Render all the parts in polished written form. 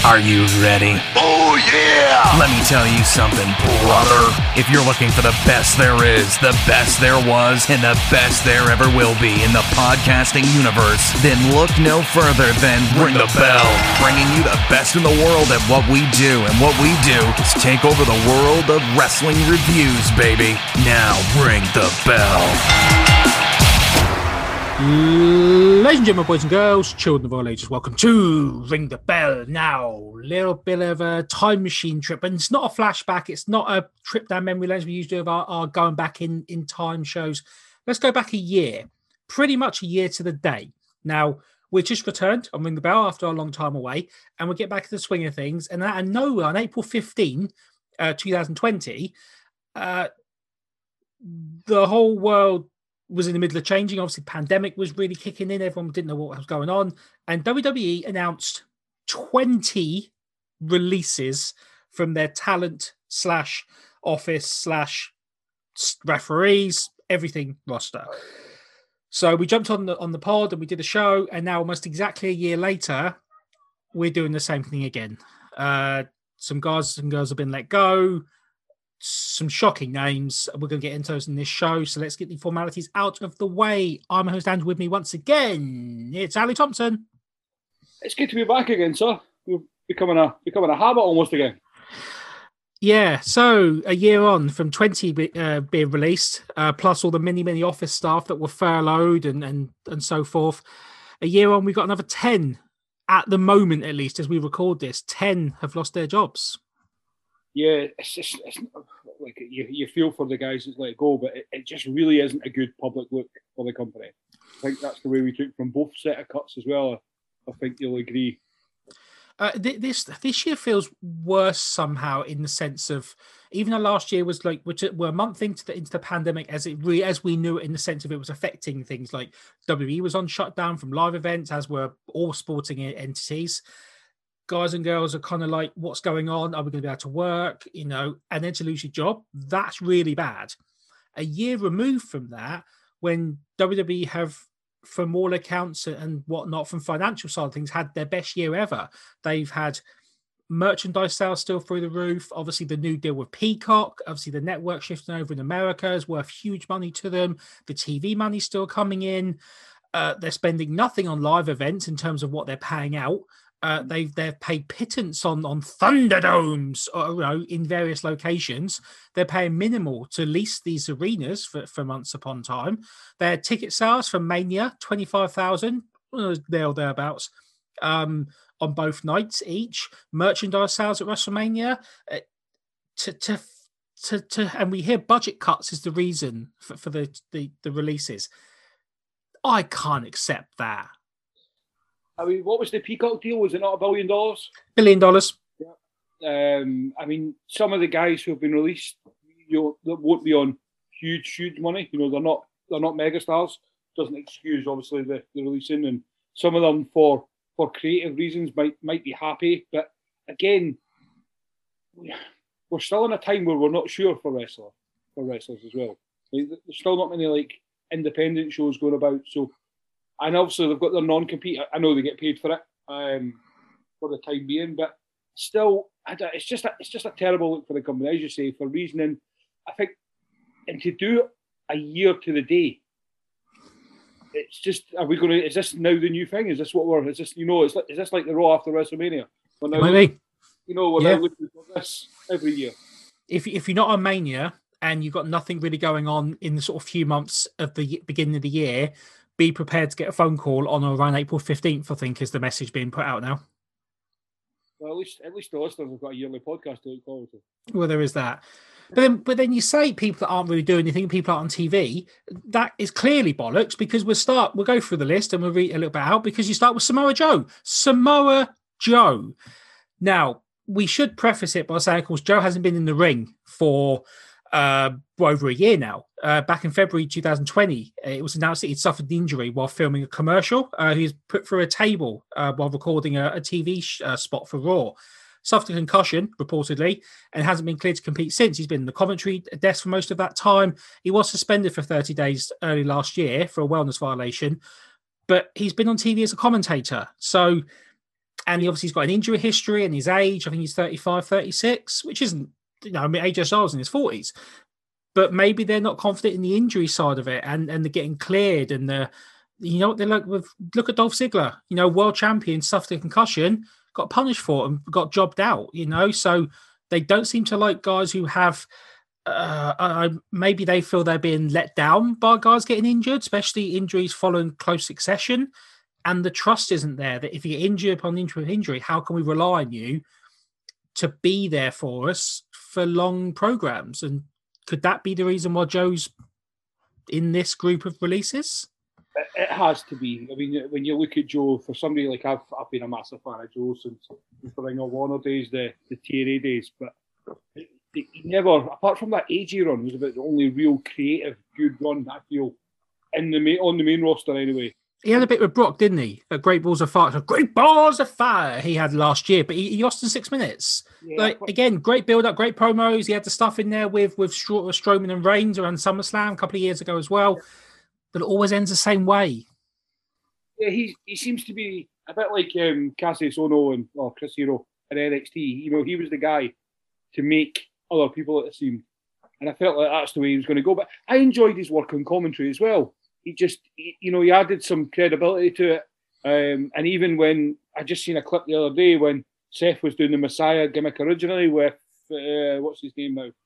Are you ready? Oh, yeah! Let me tell you something, brother. If you're looking for the best there is, the best there was, and the best there ever will be in the podcasting universe, then look no further than Ring the Bell, bringing you the best in the world at what we do. And what we do is take over the world of wrestling reviews, baby. Now, ring the bell. Ladies and gentlemen, boys and girls, children of all ages, welcome to Ring the Bell. Now, little bit of a time machine trip, and it's not a flashback, it's not a trip down memory lane we usually do of our going back in time shows. Let's go back a year, pretty much a year to the day. Now, we're just returned on Ring the Bell after a long time away, and we'll get back to the swing of things. And out of nowhere, on April 15, 2020, the whole world was in the middle of changing. Obviously, pandemic was really kicking in. Everyone didn't know what was going on. And WWE announced 20 releases from their talent / office / referees, everything roster. So we jumped on the pod and we did a show. And now almost exactly a year later, we're doing the same thing again. Some guys and girls have been let go. Some shocking names. We're going to get into those in this show. So let's get the formalities out of the way. I'm host Andrew. With me once again, it's Ali Thompson. It's good to be back again, sir. We're becoming a habit almost again. Yeah, so a year on from 20 being released, plus all the many office staff that were furloughed and so forth. A year on, we've got another 10 at the moment, at least, as we record this. 10 have lost their jobs. Yeah, it's like you feel for the guys that let go, but it just really isn't a good public look for the company. I think that's the way we took from both set of cuts as well. I think you'll agree. This year feels worse somehow in the sense of, even though last year was like we're a month into the pandemic as we knew it, in the sense of it was affecting things like WWE was on shutdown from live events, as were all sporting entities. Guys and girls are kind of like, what's going on? Are we going to be able to work? And then to lose your job, that's really bad. A year removed from that, when WWE have, from all accounts and whatnot, from financial side of things, had their best year ever. They've had merchandise sales still through the roof. Obviously, the new deal with Peacock, obviously the network shifting over in America is worth huge money to them. The TV money's still coming in. They're spending nothing on live events in terms of what they're paying out. They've paid pittance on Thunderdomes, in various locations. They're paying minimal to lease these arenas for months upon time. Their ticket sales from Mania, 25,000, there or thereabouts, on both nights each. Merchandise sales at WrestleMania, and we hear budget cuts is the reason for the releases. I can't accept that. I mean, what was the Peacock deal? Was it not $1 billion? $1 billion. Yeah. I mean, some of the guys who have been released, that won't be on huge money. They're not megastars. Doesn't excuse obviously the releasing, and some of them for creative reasons might be happy. But again, we're still in a time where we're not sure for wrestlers as well. There's still not many like independent shows going about. So. And obviously they've got their non-compete. I know they get paid for it for the time being, but still, it's just a terrible look for the company, as you say, for reasoning. I think, and to do a year to the day, it's just, is this now the new thing? Is this is this like the Raw after WrestleMania? Maybe. We're now looking for this every year. If you're not on Mania and you've got nothing really going on in the sort of few months of the beginning of the year, be prepared to get a phone call on or around April 15th, I think, is the message being put out now. Well, at least the listeners have got a yearly podcast to look forward to. Well, there is that. But then you say people that aren't really doing anything, people aren't on TV. That is clearly bollocks, because we'll go through the list and we'll read a little bit out, because you start with Samoa Joe. Samoa Joe. Now, we should preface it by saying, of course, Joe hasn't been in the ring for over a year now. Back in February 2020, it was announced that he'd suffered an injury while filming a commercial. He was put through a table while recording a TV spot for Raw. Suffered a concussion, reportedly, and hasn't been cleared to compete since. He's been in the commentary desk for most of that time. He was suspended for 30 days early last year for a wellness violation, but he's been on TV as a commentator. So And he obviously has got an injury history and his age. I think he's 35, 36, which isn't, I mean, AJ Styles in his 40s. But maybe they're not confident in the injury side of it, and they're getting cleared. And what they're like with, look at Dolph Ziggler, world champion, suffered a concussion, got punished for it and got jobbed out, So they don't seem to like guys who have, maybe they feel they're being let down by guys getting injured, especially injuries following close succession. And the trust isn't there that if you get injury upon injury, how can we rely on you to be there for us for long programs? And could that be the reason why Joe's in this group of releases? It has to be. I mean, when you look at Joe, for somebody like I've been a massive fan of Joe since the Ring of Honor days, the TNA days, but he never, apart from that AJ run, was about the only real creative good run I feel on the main roster anyway. He had a bit with Brock, didn't he? At Great Balls of Fire. Great Balls of Fire he had last year, but he lost in 6 minutes. Yeah, again, great build-up, great promos. He had the stuff in there with Strowman and Reigns around SummerSlam a couple of years ago as well. But it always ends the same way. Yeah, he seems to be a bit like Cassius Ohno or Chris Hero in NXT. He was the guy to make other people, it seemed. And I felt like that's the way he was going to go. But I enjoyed his work on commentary as well. He added some credibility to it. And even when I just seen a clip the other day when Seth was doing the Messiah gimmick originally with, what's his name now?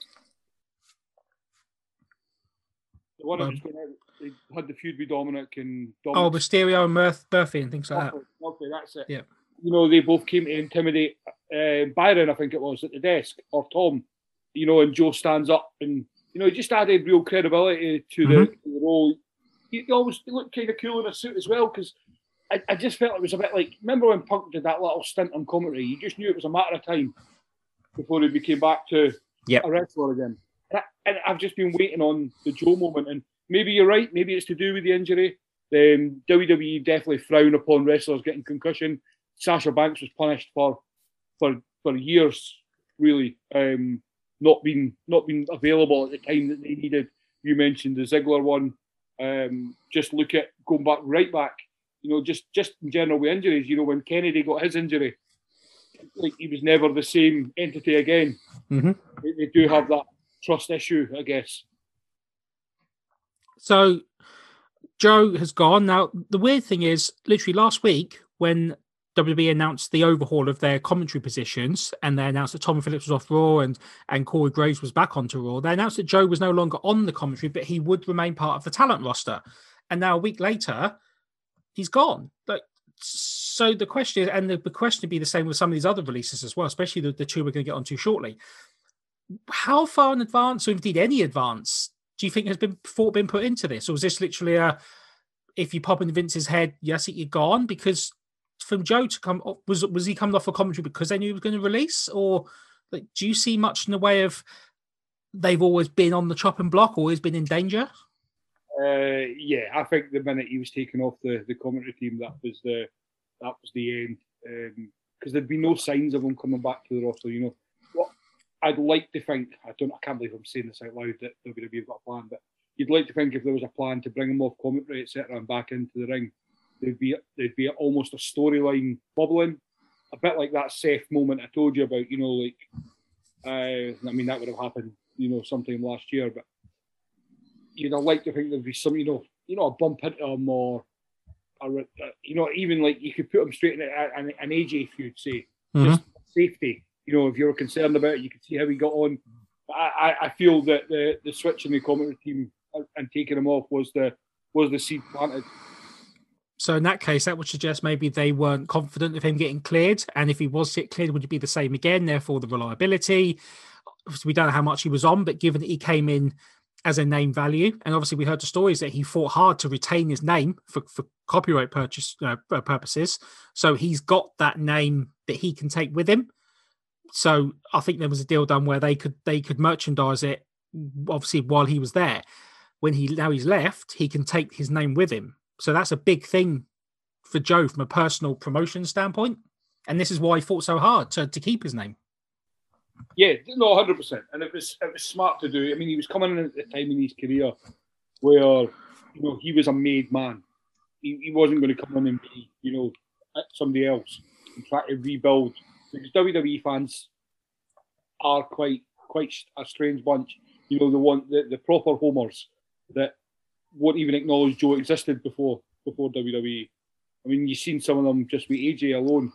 The one that was going out, they had the feud with Dominic and Dominic. Oh, Mysterio and Murphy and things like that. Okay, that's it. Yeah. They both came to intimidate Byron, I think it was, at the desk, or Tom. And Joe stands up and, he just added real credibility to the role. He always looked kind of cool in a suit as well, because I just felt it was a bit like, remember when Punk did that little stint on commentary? You just knew it was a matter of time before he became back to a wrestler again. And I've just been waiting on the Joe moment. And maybe you're right. Maybe it's to do with the injury. WWE definitely frown upon wrestlers getting concussion. Sasha Banks was punished for years, really, not being available at the time that they needed. You mentioned the Ziggler one. Just look at going right back. Just in general with injuries. When Kennedy got his injury, like he was never the same entity again. Mm-hmm. They do have that trust issue, I guess. So Joe has gone. Now, the weird thing is, literally last week, when WWE announced the overhaul of their commentary positions, and they announced that Tom Phillips was off Raw and Corey Graves was back onto Raw, they announced that Joe was no longer on the commentary, but he would remain part of the talent roster. And now a week later, he's gone. So the question is, and the question would be the same with some of these other releases as well, especially the two we're going to get onto shortly. How far in advance, or indeed any advance, do you think has been put into this? Or was this literally if you pop in Vince's head, yes, you're gone? Because from Joe to come, was he coming off a commentary because they knew he was going to release? Or do you see much in the way of they've always been on the chopping block, always been in danger? Yeah, I think the minute he was taken off the commentary team, that was the end. Because there'd be no signs of him coming back to the roster. What I'd like to think, I can't believe I'm saying this out loud, that WWE have got a plan, but you'd like to think if there was a plan to bring him off commentary, etc., and back into the ring, there'd be almost a storyline bubbling, a bit like that Seth moment I told you about. I mean, that would have happened, sometime last year, but you'd like to think there'd be some, a bump into him, or even like you could put him straight in an AJ feud, say, just safety. If you were concerned about it, you could see how he got on. I feel that the switch in the commentary team and taking him off was the seed planted. So in that case, that would suggest maybe they weren't confident of him getting cleared. And if he was cleared, would it be the same again? Therefore, the reliability. Obviously, we don't know how much he was on, but given that he came in as a name value, and obviously we heard the stories that he fought hard to retain his name for copyright purposes. So he's got that name that he can take with him. So I think there was a deal done where they could merchandise it, obviously, while he was there. Now he's left, he can take his name with him. So that's a big thing for Joe from a personal promotion standpoint. And this is why he fought so hard to keep his name. Yeah, no, 100%. And it was smart to do. I mean, he was coming in at the time in his career where, he was a made man. He wasn't going to come in and be, somebody else. and try to rebuild, because WWE fans are quite a strange bunch. You know, the proper homers that won't even acknowledge Joe existed before WWE. I mean, you've seen some of them just with AJ alone.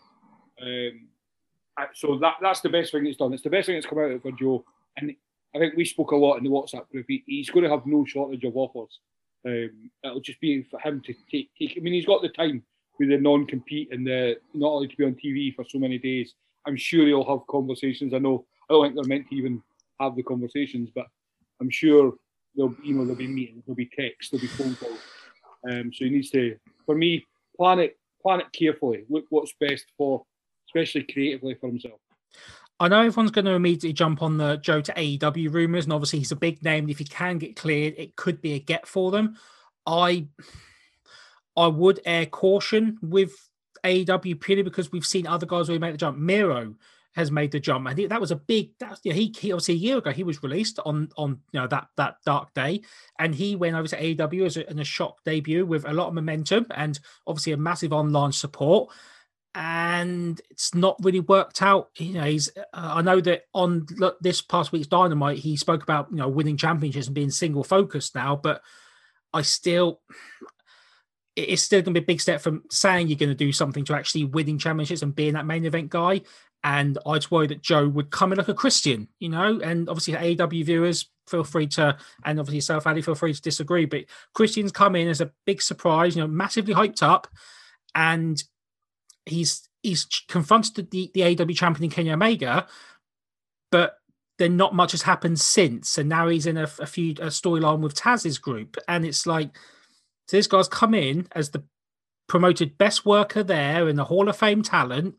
So that's the best thing it's done. It's the best thing that's come out of it for Joe. And I think we spoke a lot in the WhatsApp group. He's going to have no shortage of offers. It'll just be for him to take. I mean, he's got the time with the non-compete and the not only to be on TV for so many days. I'm sure he'll have conversations. I don't think they're meant to even have the conversations, but I'm sure there'll be meetings, there'll be texts, there'll be phone calls. So he needs to, for me, plan it carefully. Look what's best for, especially creatively, for himself. I know everyone's going to immediately jump on the Joe to AEW rumors, and obviously he's a big name. If he can get cleared, it could be a get for them. I would air caution with AEW purely because we've seen other guys who make the jump. Miro has made the jump, and that was a big. He obviously a year ago he was released on that dark day, and he went over to AEW in a shock debut with a lot of momentum and obviously a massive online support. And it's not really worked out. I know that on this past week's Dynamite, he spoke about winning championships and being single focused now, but it's still going to be a big step from saying you're going to do something to actually winning championships and being that main event guy. And I just worry that Joe would come in like a Christian, and obviously AEW viewers feel free to, and obviously yourself, Ali, feel free to disagree, but Christian's come in as a big surprise, massively hyped up, and he's confronted the AEW champion in Kenny Omega, but then not much has happened since. And now he's in a storyline with Taz's group. And it's like, so this guy's come in as the promoted best worker there and the Hall of Fame talent,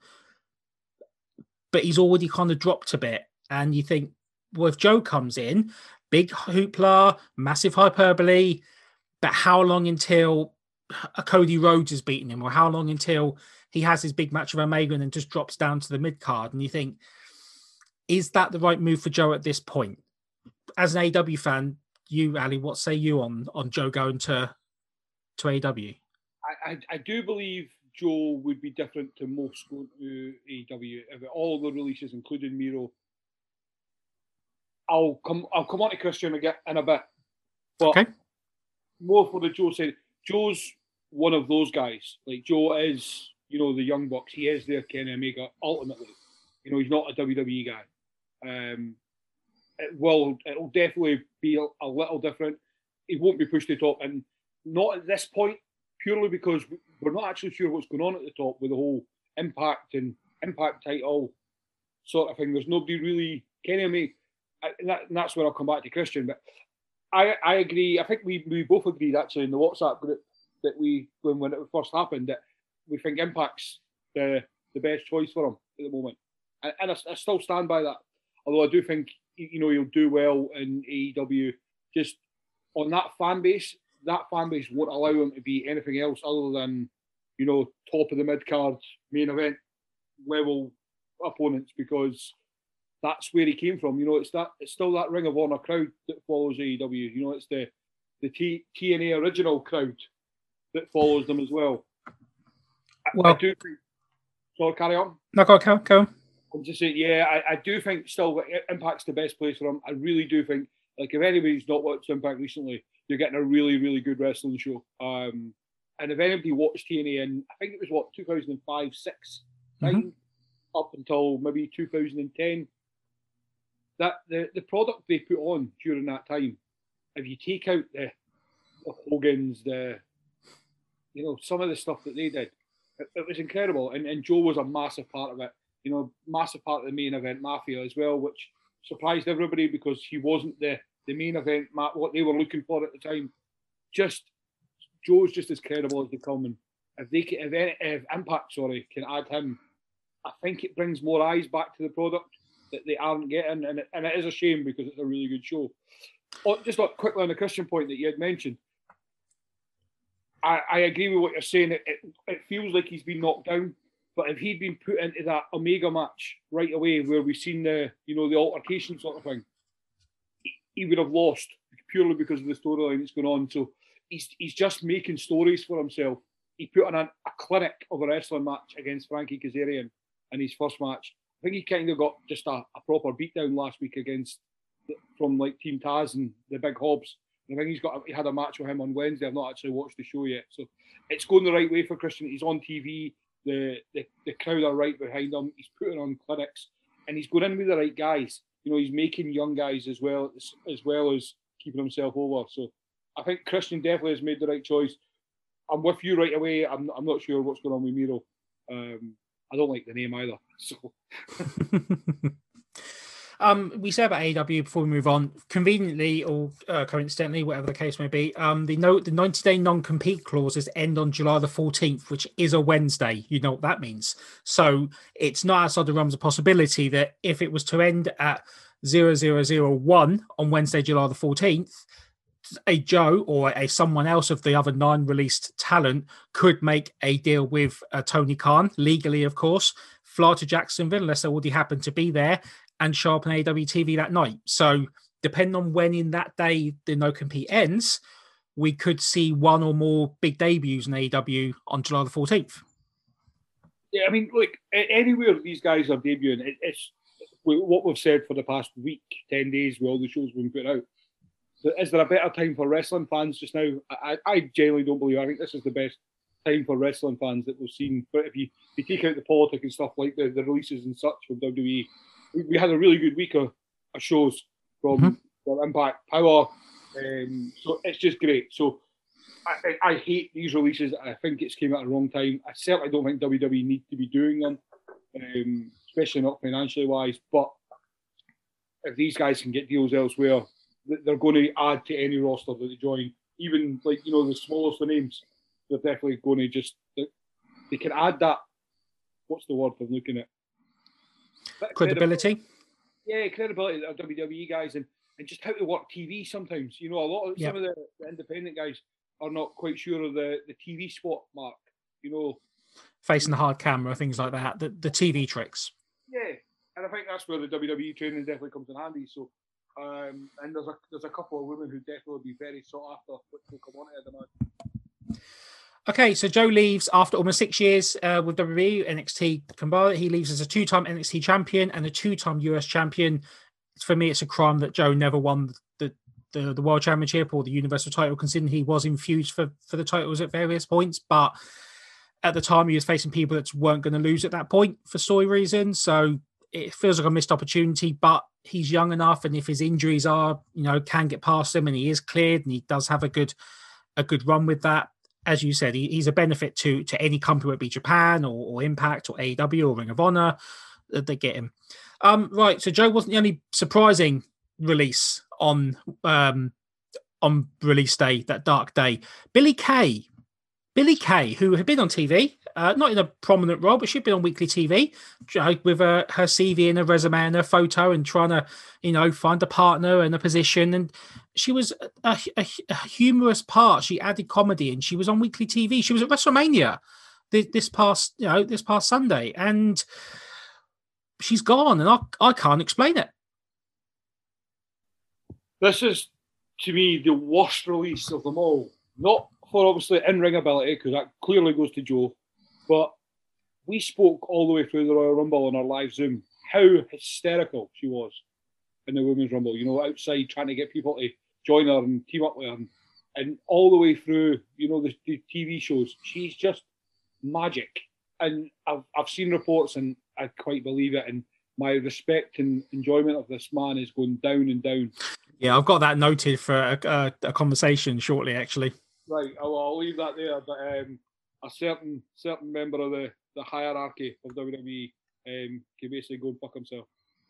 but he's already kind of dropped a bit. And you think, well, if Joe comes in, big hoopla, massive hyperbole, but how long until a Cody Rhodes has beaten him, or how long until he has his big match with Omega and then just drops down to the mid card? And you think, is that the right move for Joe at this point? As an AEW fan, you, Ali, what say you on Joe going to AEW? I do believe Joe would be different to most going to AEW. If all the releases, including Miro, I'll come on to Christian again in a bit, but okay. More for the Joe side. Joe's one of those guys. Like, Joe is, the Young Bucks. He is their Kenny Omega ultimately. He's not a WWE guy. It'll definitely be a little different. He won't be pushed to the top, and not at this point, purely because we're not actually sure what's going on at the top with the whole Impact and Impact title sort of thing. There's nobody really, Kenny Omega, and that's where I'll come back to Christian. But I agree. I think we both agreed actually in the WhatsApp group that when it first happened, that we think Impact's the best choice for him at the moment. And I still stand by that. Although I do think, he'll do well in AEW. Just on that fan base won't allow him to be anything else other than, top of the mid-card, main event level opponents, because that's where he came from. It's still that Ring of Honor crowd that follows AEW. It's the TNA original crowd that follows them as well. I do think... Sorry, carry on. No, go on. I'm just saying, I do think still Impact's the best place for him. I really do think, if anybody's not watched Impact recently, you're getting a really, really good wrestling show. And if anybody watched TNA in, I think it was 2005, 6, 9, up until maybe 2010, that the product they put on during that time, if you take out the Hogans, some of the stuff that they did, it was incredible. And Joe was a massive part of it. Massive part of the main event Mafia as well, which surprised everybody because he wasn't the main event, what they were looking for at the time. Joe's just as credible as they come, and if Impact can add him, I think it brings more eyes back to the product that they aren't getting, and it is a shame because it's a really good show. Just quickly on the Christian point that you had mentioned, I agree with what you're saying. It feels like he's been knocked down. But if he'd been put into that Omega match right away, where we've seen the altercation sort of thing, he would have lost purely because of the storyline that's going on. So he's just making stories for himself, he put on a clinic of a wrestling match against Frankie Kazarian in his first match. I think he kind of got just a proper beatdown last week from like Team Taz and the Big Hobbs. And I think he had a match with him on Wednesday. I've not actually watched the show yet, so it's going the right way for Christian. He's on TV. The crowd are right behind him. He's putting on clinics, and he's going in with the right guys. You know, he's making young guys as well as keeping himself over. So I think Christian definitely has made the right choice. I'm with you right away. I'm not sure what's going on with Miro. I don't like the name either. So. We said about AEW before we move on. Conveniently or coincidentally, whatever the case may be, the 90-day non-compete clauses end on July the 14th, which is a Wednesday. You know what that means. So it's not outside the realms of possibility that if it was to end at 0001 on Wednesday, July the 14th, a Joe or a someone else of the other 9 released talent could make a deal with Tony Khan, legally, of course, fly to Jacksonville unless they already happen to be there, and show up on AEW TV that night. So depending on when in that day the no-compete ends, we could see one or more big debuts in AEW on July the 14th. Yeah, I mean, look, anywhere these guys are debuting, it's what we've said for the past week, 10 days, with all the shows being put out. So is there a better time for wrestling fans just now? I genuinely don't believe. I think this is the best time for wrestling fans that we've seen. But if you take out the politics and stuff like the releases and such from WWE, we had a really good week of shows from Impact, Power. So it's just great. So I hate these releases. I think it's came at the wrong time. I certainly don't think WWE need to be doing them, especially not financially wise. But if these guys can get deals elsewhere, they're going to add to any roster that they join. Even like, you know, the smallest of names, they're definitely going to they can add that. What's the word I'm looking at? Credibility. Yeah, credibility of WWE guys and just how to work TV sometimes. You know, a lot of some of the independent guys are not quite sure of the TV spot, Mark. You know, facing the hard camera, things like that, the TV tricks. Yeah, and I think that's where the WWE training definitely comes in handy. So, and there's a couple of women who definitely be very sought after, which will come on ahead of that. Okay, so Joe leaves after almost 6 years with WWE, NXT combined. He leaves as a 2-time NXT champion and a 2-time US champion. For me, it's a crime that Joe never won the World Championship or the Universal title, considering he was infused for the titles at various points. But at the time, he was facing people that weren't going to lose at that point for story reasons. So it feels like a missed opportunity, but he's young enough. And if his injuries can get past him and he is cleared and he does have a good run with that, as you said, he's a benefit to any company, whether it be Japan or Impact or AEW or Ring of Honor, that they get him. Right, so Joe wasn't the only surprising release on release day, that dark day. Billie Kay, who had been on TV, not in a prominent role, but she'd been on weekly TV with her CV and her resume and her photo and trying to, find a partner and a position. And she was a humorous part. She added comedy and she was on weekly TV. She was at WrestleMania this past Sunday, and she's gone, and I can't explain it. This is, to me, the worst release of them all. Not for obviously in-ring ability, because that clearly goes to Joe, but we spoke all the way through the Royal Rumble on our live Zoom how hysterical she was in the Women's Rumble, outside trying to get people to join her and team up with her, and all the way through, the TV shows. She's just magic. And I've seen reports and I quite believe it, and my respect and enjoyment of this man is going down and down. Yeah, I've got that noted for a conversation shortly, actually. Right, I'll leave that there. But a certain member of the hierarchy of WWE can basically go and fuck himself.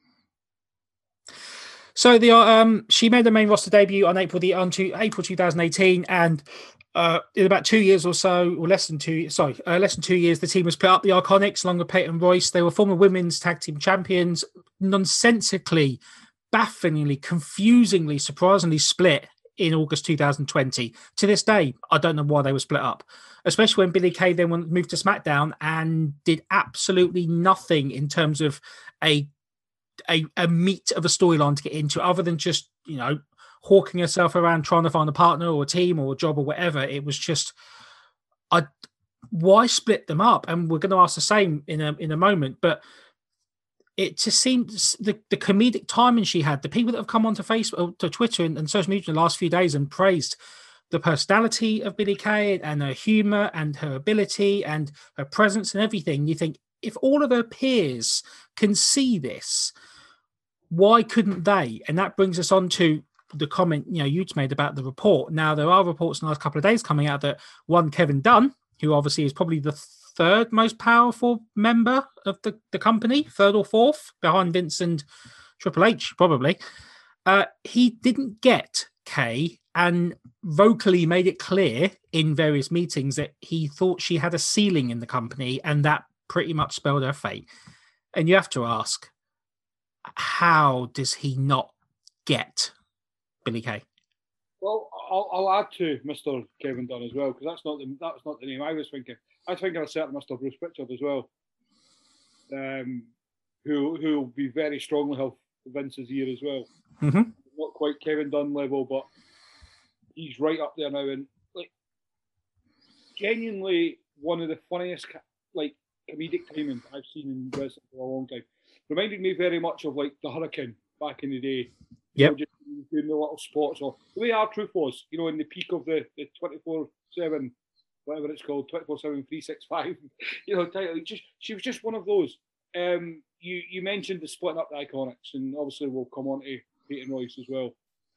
So she made the main roster debut on April 2018, and in about 2 years or so, or less than 2 years, the team was put up. The Iconics, along with Peyton Royce, they were former women's tag team champions, nonsensically, bafflingly, confusingly, surprisingly split in August 2020. To this day, I don't know why they were split up, especially when Billie Kay then moved to SmackDown and did absolutely nothing in terms of a meat of a storyline to get into, other than just, hawking herself around trying to find a partner or a team or a job or whatever. It was just, why split them up? And we're going to ask the same in a moment, but it just seems the comedic timing she had, the people that have come onto Facebook, to Twitter and social media in the last few days and praised the personality of Billie Kay and her humor and her ability and her presence and everything. You think, if all of her peers can see this, why couldn't they? And that brings us on to the comment, you'd made about the report. Now, there are reports in the last couple of days coming out that one Kevin Dunn, who obviously is probably the third most powerful member of the company, third or fourth, behind Vince and Triple H, probably, he didn't get Kay and vocally made it clear in various meetings that he thought she had a ceiling in the company, and that pretty much spelled her fate. And you have to ask, how does he not get Billie Kay? Well, I'll add to Mr. Kevin Dunn as well, because that's not the name I was thinking. I was thinking of a certain Mr. Bruce Pritchard as well, who will be very strongly have Vince's ear as well. Mm-hmm. Not quite Kevin Dunn level, but he's right up there now, and genuinely one of the funniest comedic timing I've seen in wrestling for a long time. Reminded me very much of the Hurricane back in the day. Yep. Just doing the little spots, or the way R-Truth was, in the peak of the 24/7, whatever it's called, 24/7 365, title. She was just one of those. You mentioned the splitting up the Iconics, and obviously we'll come on to Peyton Royce as well.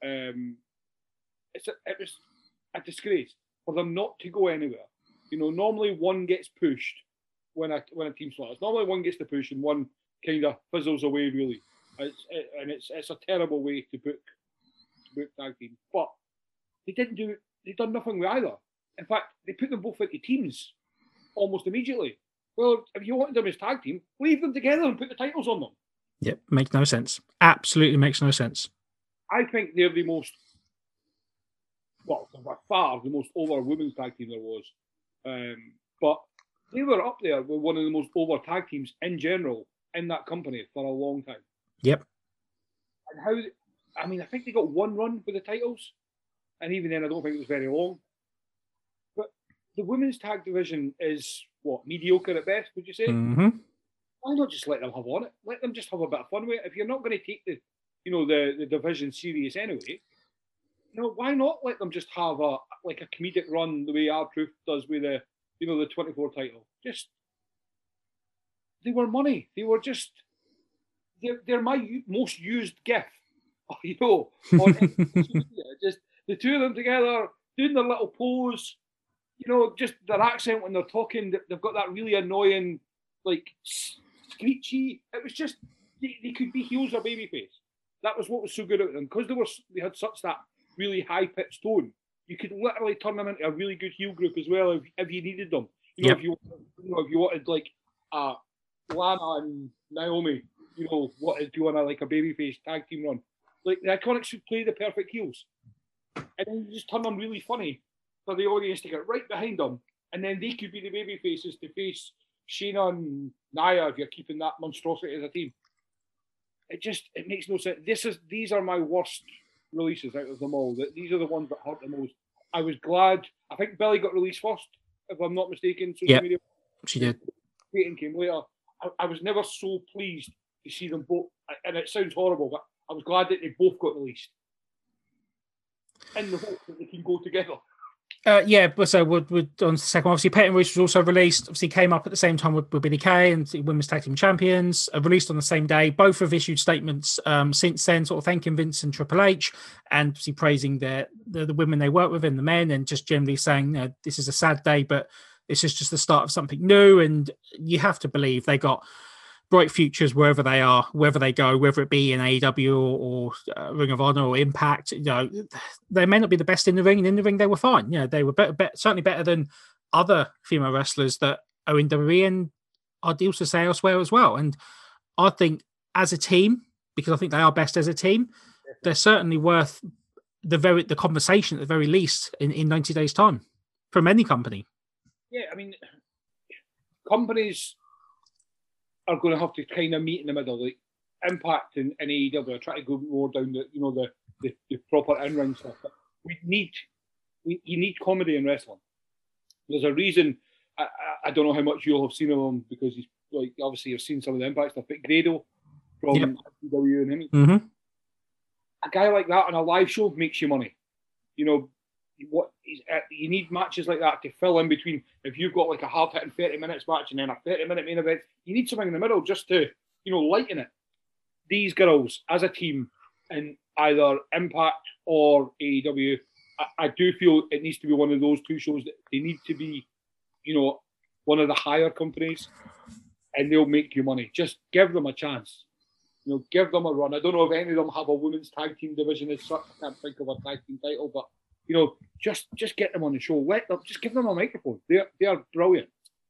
It was a disgrace for them not to go anywhere. Normally one gets pushed when a team splits. Normally one gets the push and one kind of fizzles away, really. It's a terrible way to book tag teams. But they've done nothing with either. In fact, they put them both into teams almost immediately. Well, if you wanted them as tag team, leave them together and put the titles on them. Yep, makes no sense. Absolutely makes no sense. I think they're the most, by far the most over women's tag team there was. But they were up there with one of the most over tag teams in general in that company for a long time. Yep. And I think they got one run with the titles, and even then I don't think it was very long. But the women's tag division is, mediocre at best, would you say? Mm-hmm. Why not just let them have on it? Let them just have a bit of fun with it. If you're not going to take the division serious anyway, why not let them just have a comedic run the way R-Truth does with the 24 title? They were money. They were just, they're my most used gift. Just the two of them together doing their little pose. Just their accent when they're talking. They've got that really annoying, screechy. It was just they could be heels or babyface. That was what was so good about them, because they had such that really high pitched tone. You could literally turn them into a really good heel group as well if you needed them. Yep. If you wanted Lana and Naomi, wanted to on a babyface tag team run. The Iconics should play the perfect heels, and then you just turn them really funny for the audience to get right behind them, and then they could be the baby faces to face Shayna and Nia if you're keeping that monstrosity as a team. It makes no sense. These are my worst releases out of them all. These are the ones that hurt the most. I was glad. I think Billie got released first, if I'm not mistaken. Yeah, she did. Peyton came later. I was never so pleased to see them both, and it sounds horrible, but I was glad that they both got released in the hope that they can go together. But so we're on the second one. Obviously, Peyton Royce was also released. Obviously, came up at the same time with Billie Kay and the Women's Tag Team Champions, released on the same day. Both have issued statements since then, sort of thanking Vince and Triple H, and obviously praising the women they work with and the men, and just generally saying, this is a sad day, but this is just the start of something new. And you have to believe they got bright futures wherever they are, wherever they go, whether it be in AEW or Ring of Honor or Impact. They may not be the best in the ring, and in the ring they were fine. They were certainly better than other female wrestlers that are in WWE and are deals to say elsewhere as well. And I think as a team, because I think they are best as a team, they're certainly worth the conversation at the very least in 90 days' time from any company. Yeah, companies are going to have to kind of meet in the middle. Impact and AEW are trying to go more down the proper in-ring stuff. But you need comedy in wrestling. There's a reason I don't know how much you'll have seen of him because he's like obviously you've seen some of the Impact stuff, but Grado from FCW and him. Mm-hmm. A guy like that on a live show makes you money. You know, you need matches like that to fill in between. If you've got like a hard-hitting 30 minutes match and then a 30-minute main event, you need something in the middle just to, lighten it. These girls, as a team, in either Impact or AEW, I do feel it needs to be one of those two shows that they need to be, one of the higher companies, and they'll make you money. Just give them a chance. Give them a run. I don't know if any of them have a women's tag team division as such. I can't think of a tag team title, but just get them on the show. Just give them a microphone. They are brilliant.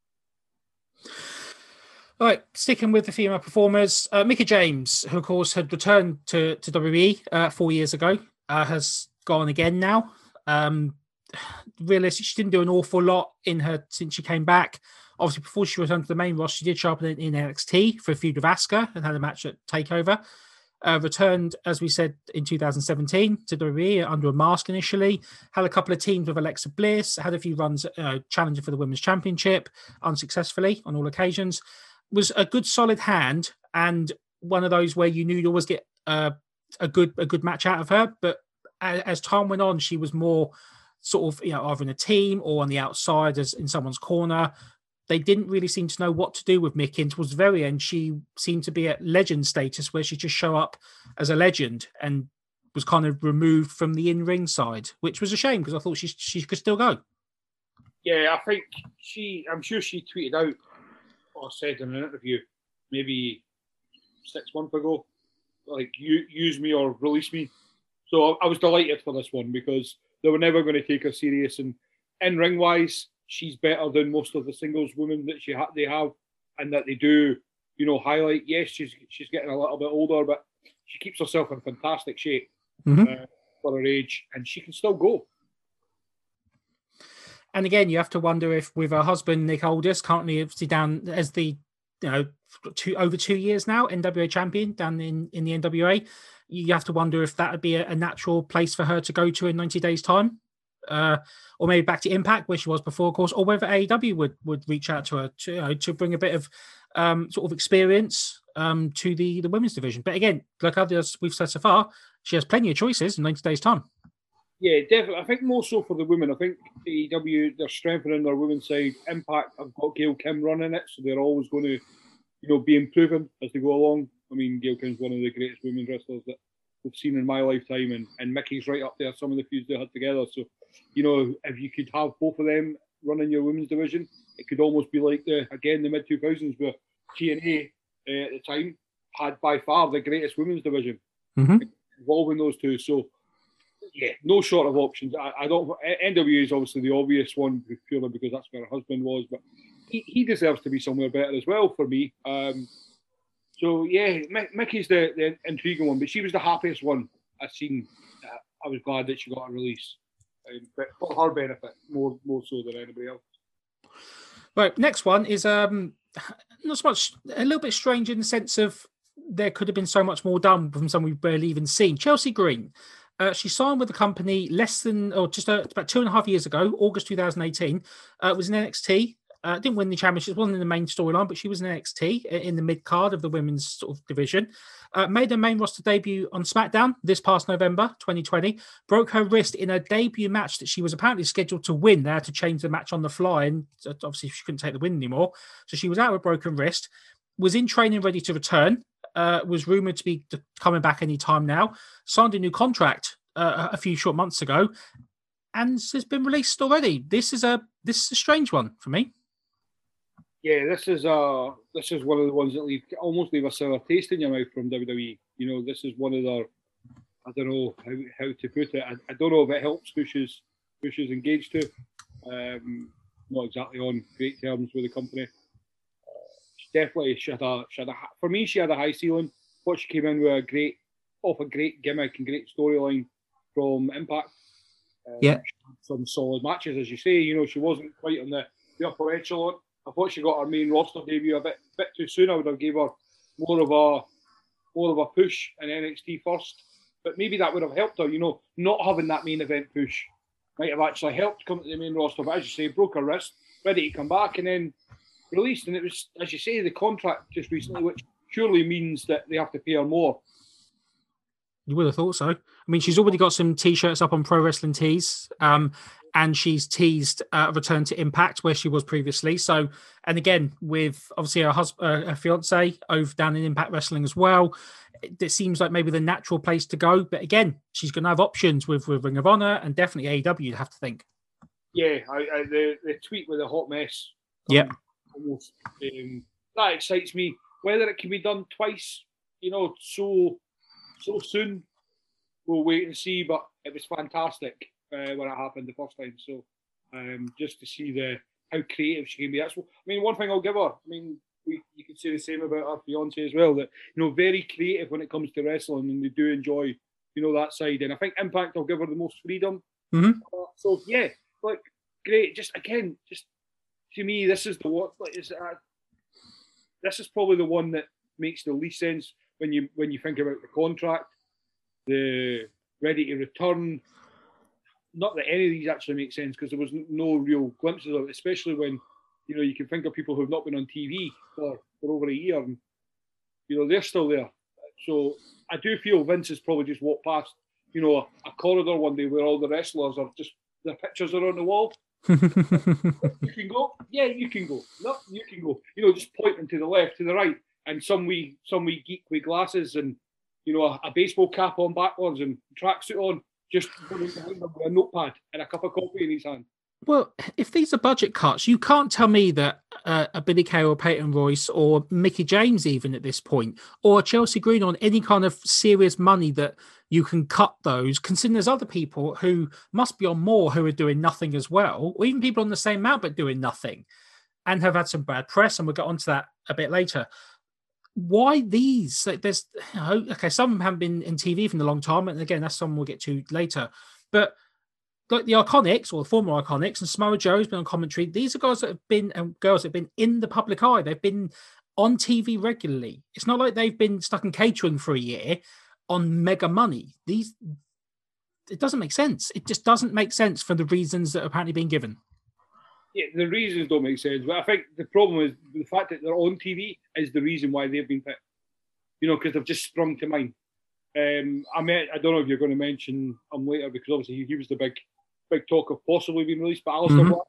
All right, sticking with the female performers, Mickie James, who of course had returned to WWE 4 years ago, has gone again now. Realistically, she didn't do an awful lot since she came back. Obviously, before she returned to the main roster, she did show up in NXT for a feud with Asuka and had a match at TakeOver. Returned, as we said, in 2017 to WWE under a mask initially. Had a couple of teams with Alexa Bliss. Had a few runs challenging for the Women's Championship unsuccessfully on all occasions. Was a good, solid hand and one of those where you knew you'd always get a good match out of her. But as time went on, she was more sort of either in a team or on the outside as in someone's corner. They didn't really seem to know what to do with Mickie. And towards the very end, she seemed to be at legend status where she just show up as a legend and was kind of removed from the in-ring side, which was a shame because I thought she could still go. Yeah, I think I'm sure she tweeted out or said in an interview maybe 6 months ago, like, use me or release me. So I was delighted for this one because they were never going to take her serious. And in ring-wise, she's better than most of the singles women that they have and that they do, highlight. Yes, she's getting a little bit older, but she keeps herself in fantastic shape for her age, and she can still go. And again, you have to wonder if with her husband, Nick Aldis, currently obviously down as the, over 2 years now, NWA champion down in the NWA, you have to wonder if that would be a natural place for her to go to in 90 days' time. Or maybe back to Impact, where she was before, of course, or whether AEW would reach out to her to bring a bit of sort of experience to the women's division. But again, like others we've said so far, she has plenty of choices in 90 days' time. Yeah, definitely. I think more so for the women. I think AEW, they're strengthening their women's side. Impact, I've got Gail Kim running it, so they're always going to, be improving as they go along. I mean, Gail Kim's one of the greatest women's wrestlers that we've seen in my lifetime, and Mickey's right up there, some of the feuds they had together. So, if you could have both of them running your women's division, it could almost be like the mid-2000s where TNA at the time had by far the greatest women's division, involving those two. So, yeah, no short of options. I don't. NWA is obviously the obvious one purely because that's where her husband was, but he deserves to be somewhere better as well for me. So yeah, Mickey's the intriguing one, but she was the happiest one I've seen. I was glad that she got a release, but for her benefit more so than anybody else. Right, next one is not so much, a little bit strange in the sense of there could have been so much more done from someone we've barely even seen. Chelsea Green. She signed with the company about 2.5 years ago, August 2018. Was in NXT. Didn't win the championship, wasn't in the main storyline, but she was in NXT in the mid card of the women's sort of division. Made her main roster debut on SmackDown this past November 2020. Broke her wrist in a debut match that she was apparently scheduled to win. They had to change the match on the fly, and obviously she couldn't take the win anymore. So she was out with a broken wrist. Was in training, ready to return. Was rumored to be coming back any time now. Signed a new contract a few short months ago, and has been released already. This is a strange one for me. Yeah, this is one of the ones that almost leave a sour taste in your mouth from WWE. This is one of their, I don't know how to put it. I don't know if it helps who she's engaged to. Not exactly on great terms with the company. She had a high ceiling. But she came in with a great gimmick and great storyline from Impact. Some solid matches, as you say. She wasn't quite on the upper echelon. I thought she got her main roster debut a bit too soon. I would have gave her more of a push in NXT first. But maybe that would have helped her. Not having that main event push might have actually helped come to the main roster. But as you say, broke her wrist. ready to come back, and then released. And it was, as you say, the contract just recently, which surely means that they have to pay her more. You would have thought so. I mean, she's already got some T-shirts up on Pro Wrestling Tees, and she's teased a return to Impact where she was previously. So, and again, with obviously her fiance over down in Impact Wrestling as well, it seems like maybe the natural place to go. But again, she's going to have options with Ring of Honor and definitely AEW, you'd have to think. Yeah, the tweet with a hot mess. Yep. Almost. That excites me. Whether it can be done twice, so soon, we'll wait and see. But it was fantastic when it happened the first time. So just to see how creative she can be. That's, one thing I'll give her. You could say the same about her fiance as well. That very creative when it comes to wrestling, and they do enjoy that side. And I think Impact will give her the most freedom. Mm-hmm. So yeah, great. Just to me, this is the one. This is probably the one that makes the least sense when you think about the contract, the ready to return. Not that any of these actually make sense because there was no real glimpses of it, especially when you can think of people who've not been on TV for over a year, and they're still there. So I do feel Vince has probably just walked past a corridor one day where all the wrestlers are just their pictures are on the wall. You can go. Yeah, you can go. No, you can go. Just pointing to the left, to the right, and some wee geek with glasses and a baseball cap on backwards and tracksuit on, just going behind them with a notepad and a cup of coffee in his hand. Well, if these are budget cuts, you can't tell me that a Billy Kay or Peyton Royce or Mickie James even at this point, or Chelsea Green on any kind of serious money that you can cut those, considering there's other people who must be on more who are doing nothing as well, or even people on the same amount but doing nothing and have had some bad press, and we'll get onto that a bit later. Why these? There's okay, some of them haven't been in TV for a long time, and again, that's something we'll get to later. But like the Iconics or the former Iconics, and Samoa Joe's been on commentary. These are guys that have been and girls that have been in the public eye. They've been on TV regularly. It's not like they've been stuck in catering for a year on mega money. It doesn't make sense. It just doesn't make sense for the reasons that are apparently being given. Yeah, the reasons don't make sense. But I think the problem is the fact that they're on TV is the reason why they've been picked. Because they've just sprung to mind. I don't know if you're going to mention him later because obviously he was the big talk of possibly being released by Aleister Black.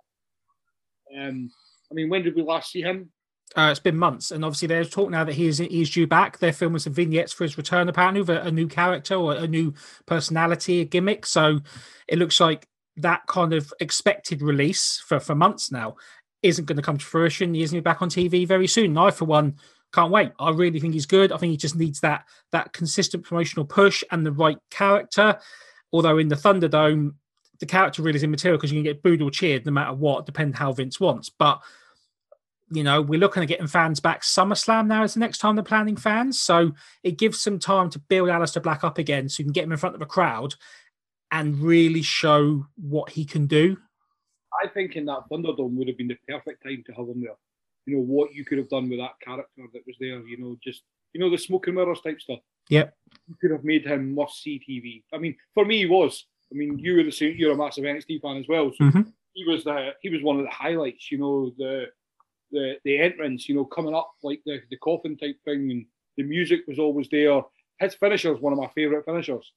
When did we last see him? It's been months, and obviously there's talk now that he's due back. They're filming some vignettes for his return, apparently, with a new character or a new personality, a gimmick. So it looks like that kind of expected release for months now isn't going to come to fruition. He isn't back on TV very soon. And I, for one, can't wait. I really think he's good. I think he just needs that consistent promotional push and the right character. Although in the Thunderdome, the character really is immaterial because you can get booed or cheered no matter what, depending how Vince wants. But, we're looking at getting fans back. SummerSlam now is the next time they're planning fans. So it gives some time to build Aleister Black up again so you can get him in front of a crowd and really show what he can do. I think in that Thunderdome would have been the perfect time to have him there. What you could have done with that character that was there, just the smoke and mirrors type stuff. Yep. You could have made him must-see TV. For me, he was. You're a massive NXT fan as well, so he was one of the highlights. The entrance, coming up like the coffin type thing, and the music was always there. His finisher is one of my favourite finishers.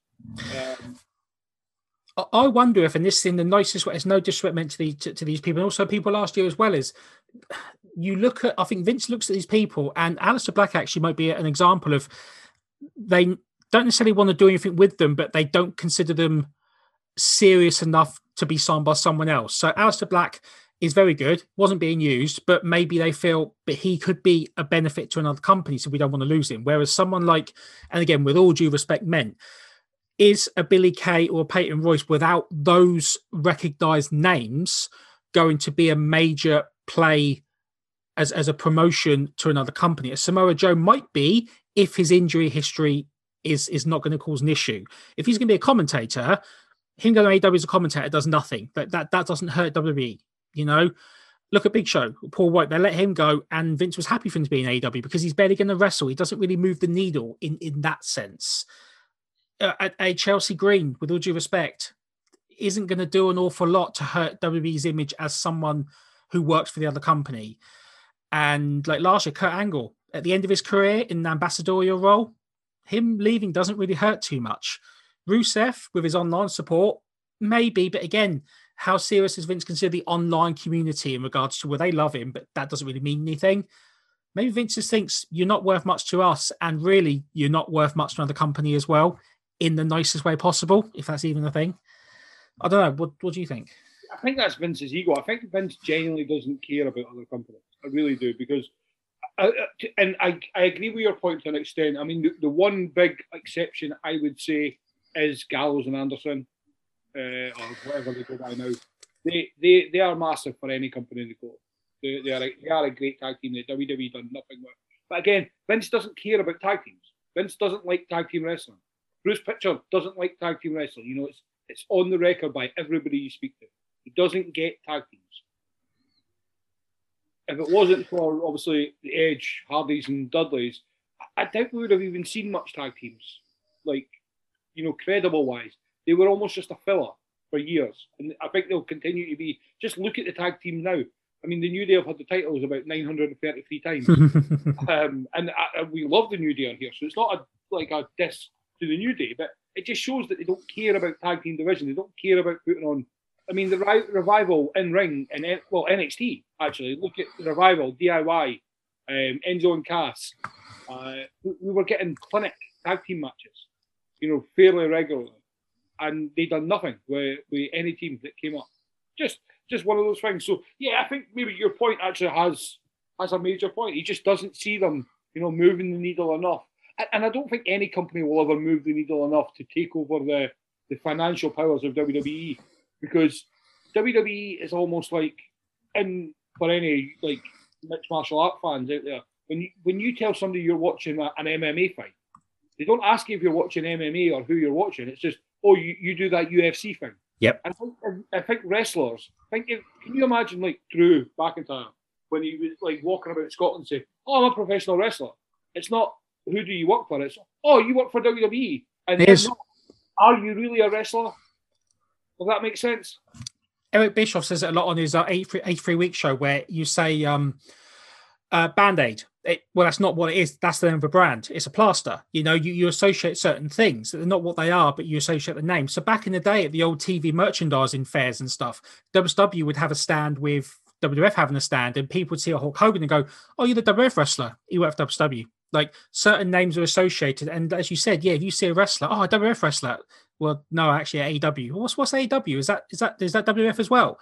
I wonder if, and this in the nicest way, it's no disrespect meant to these people, and also people last year as well, is you look at, I think Vince looks at these people, and Aleister Black actually might be an example of they don't necessarily want to do anything with them, but they don't consider them serious enough to be signed by someone else. So Aleister Black is very good, wasn't being used, but maybe they feel that he could be a benefit to another company, so we don't want to lose him. Whereas someone like, and again, with all due respect meant, is a Billy Kay or a Peyton Royce without those recognised names going to be a major play as a promotion to another company? A Samoa Joe might be if his injury history is not going to cause an issue. If he's going to be a commentator, him going to AEW as a commentator does nothing. That doesn't hurt WWE. Look at Big Show, Paul White. They let him go, and Vince was happy for him to be in AEW because he's barely going to wrestle. He doesn't really move the needle in that sense. A Chelsea Green, with all due respect, isn't going to do an awful lot to hurt WWE's image as someone who works for the other company. And like last year, Kurt Angle, at the end of his career in an ambassadorial role, him leaving doesn't really hurt too much. Rusev, with his online support, maybe, but again, how serious does Vince consider the online community in regards to where they love him, but that doesn't really mean anything? Maybe Vince just thinks you're not worth much to us, and really you're not worth much to another company as well, in the nicest way possible, if that's even a thing. I don't know. What do you think? I think that's Vince's ego. I think Vince genuinely doesn't care about other companies. I really do, because, I agree with your point to an extent. I mean, the one big exception I would say is Gallows and Anderson, or whatever they go by now. They are massive for any company in the court. They are a great tag team that WWE done nothing with. But again, Vince doesn't care about tag teams. Vince doesn't like tag team wrestling. Bruce Pritchard doesn't like tag team wrestling. You know, it's on the record by everybody you speak to. He doesn't get tag teams. If it wasn't for, obviously, the Edge, Hardys and Dudleys, I doubt we would have even seen much tag teams. Like, you know, credible-wise. They were almost just a filler for years. And I think they'll continue to be. Just look at the tag team now. I mean, the New Day have had the titles about 933 times. And we love the New Day on here. So it's not a diss to the New Day, but it just shows that they don't care about tag team division. They don't care about putting on. I mean, the Revival in ring and NXT actually. Look at the Revival, DIY, Enzo and Cass. We were getting clinic tag team matches, you know, fairly regularly, and they done nothing with any team that came up. Just one of those things. So yeah, I think maybe your point actually has a major point. He just doesn't see them, you know, moving the needle enough. And I don't think any company will ever move the needle enough to take over the financial powers of WWE, because WWE is almost like, and for any like mixed martial art fans out there, when you tell somebody you're watching an MMA fight, they don't ask you if you're watching MMA or who you're watching. It's just, oh, you do that UFC thing. Yep. I think wrestlers, can you imagine like Drew McIntyre when he was like walking about Scotland saying, oh, I'm a professional wrestler. It's not, who do you work for? It's, oh, you work for WWE. And then not, are you really a wrestler? Does that make sense? Eric Bischoff says it a lot on his 83 Week show, where you say Band-Aid. Well, that's not what it is. That's the name of a brand. It's a plaster. You know, you associate certain things. They're not what they are, but you associate the name. So back in the day at the old TV merchandising fairs and stuff, WCW would have a stand with WWF having a stand, and people would see a Hulk Hogan and go, oh, you're the WWF wrestler. You work for WCW. Like, certain names are associated. And as you said, yeah, if you see a wrestler, oh, a WWF wrestler. Well, no, actually, AEW. What's AEW? Is that WWF as well?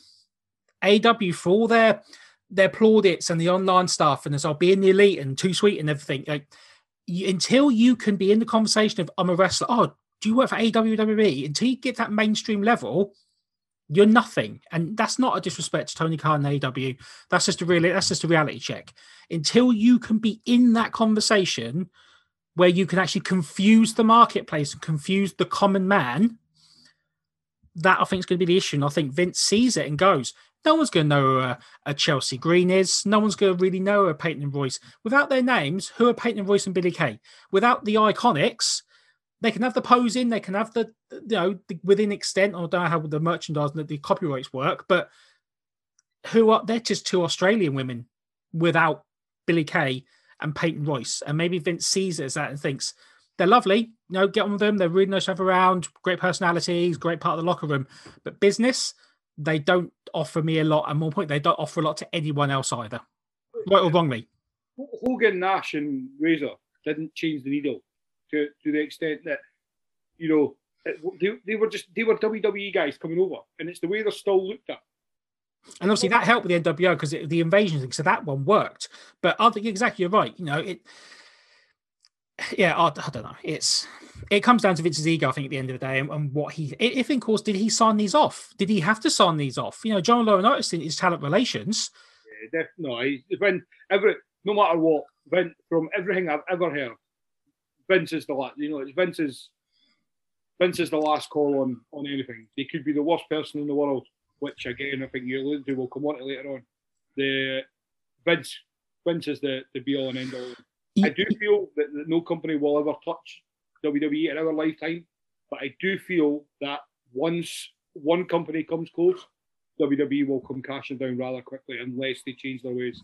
AEW, for all their plaudits and the online stuff, and as being the elite and too sweet and everything, like, until you can be in the conversation of, I'm a wrestler, oh, do you work for AEW, WWE? Until you get that mainstream level, you're nothing. And that's not a disrespect to Tony Khan and AEW. That's just a reality check. Until you can be in that conversation where you can actually confuse the marketplace and confuse the common man, that I think is going to be the issue. And I think Vince sees it and goes, no one's going to know who a Chelsea Green is. No one's going to really know who a Peyton and Royce. Without their names, who are Peyton and Royce and Billy Kay? Without the Iconics, they can have the posing, they can have the within extent, I don't know how the merchandise and the copyrights work, but they're just two Australian women without Billy Kay and Peyton Royce. And maybe Vince sees it as that and thinks, they're lovely, get on with them, they're really nice to have around, great personalities, great part of the locker room. But business, they don't offer me a lot, and more point, they don't offer a lot to anyone else either. Right or wrongly. Hogan, Nash and Razor didn't change the needle to the extent that, you know, they were WWE guys coming over, and it's the way they're still looked at. And obviously that helped with the NWO because the invasion thing, so that one worked. But exactly, you're right. You know, I don't know. It comes down to Vince's ego, I think, at the end of the day, and what if, of course, did he sign these off? Did he have to sign these off? You know, John Laurinaitis in his talent relations. Yeah, no matter what, from everything I've ever heard, Vince is the last. You know, Vince is the last call on anything. They could be the worst person in the world, which again I think you alluded to. We'll come on to later on. The Vince is the be all and end all. I do feel that no company will ever touch WWE in our lifetime, but I do feel that once one company comes close, WWE will come crashing down rather quickly unless they change their ways.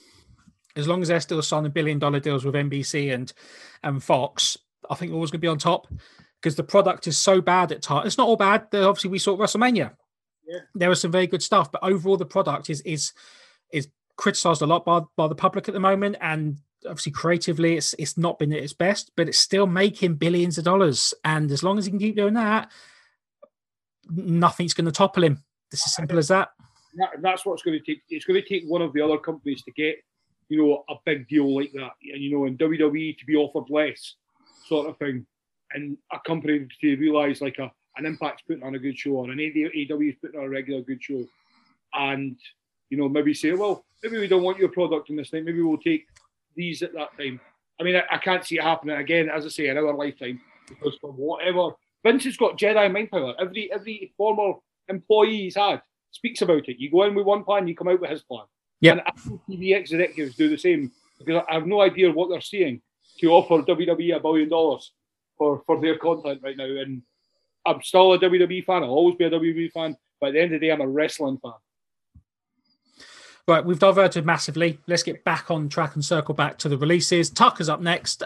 As long as they're still signing $1 billion deals with NBC and Fox, I think we're always going to be on top because the product is so bad at times. It's not all bad. Obviously, we saw WrestleMania. Yeah. There was some very good stuff, but overall, the product is criticised a lot by the public at the moment, and obviously creatively, it's not been at its best, but it's still making billions of dollars. And as long as he can keep doing that, nothing's going to topple him. It's as simple as that. That's what it's going to take. It's going to take one of the other companies to get, a big deal like that, and WWE to be offered less, sort of thing, and a company to realise like an Impact's putting on a good show, or an AEW's putting on a regular good show, and maybe say, well, maybe we don't want your product in this night, maybe we'll take these at that time. I mean, I can't see it happening again, as I say, in our lifetime, because for whatever, Vince has got Jedi mind power. Every former employee he's had speaks about it. You go in with one plan, you come out with his plan. Yep. And Apple TV executives do the same, because I have no idea what they're seeing to offer WWE $1 billion for their content right now. And I'm still a WWE fan. I'll always be a WWE fan. But at the end of the day, I'm a wrestling fan. Right, we've diverted massively. Let's get back on track and circle back to the releases. Tucker's up next.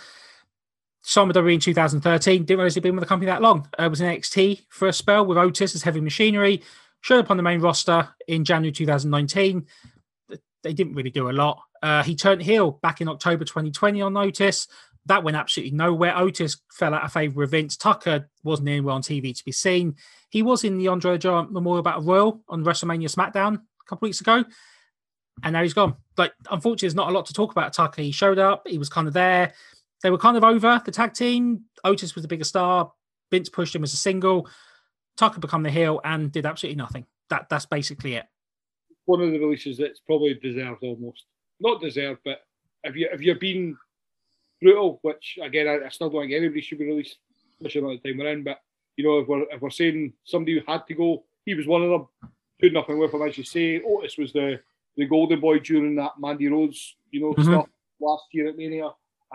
Signed with WWE in 2013. Didn't realize he'd been with the company that long. Was in NXT for a spell with Otis as Heavy Machinery. Showed up on the main roster in January 2019. They didn't really do a lot. He turned heel back in October 2020 on Otis. That went absolutely nowhere. Otis fell out of favour with Vince. Tucker wasn't anywhere on TV to be seen. He was in the Andre the Giant Memorial Battle Royal on WrestleMania SmackDown a couple of weeks ago. And now he's gone. Unfortunately, there's not a lot to talk about Tucker. He showed up. He was kind of there. They were kind of over, the tag team. Otis was the bigger star. Vince pushed him as a single. Tucker became the heel and did absolutely nothing. That's basically it. One of the releases that's probably deserved almost. Not deserved, but if you're being brutal, which again I still don't think anybody should be released, especially at the time we're in. But if we're saying somebody who had to go, he was one of them. Did nothing with him, as you say. Otis was the golden boy during that Mandy Rhodes, stuff last year at Mania.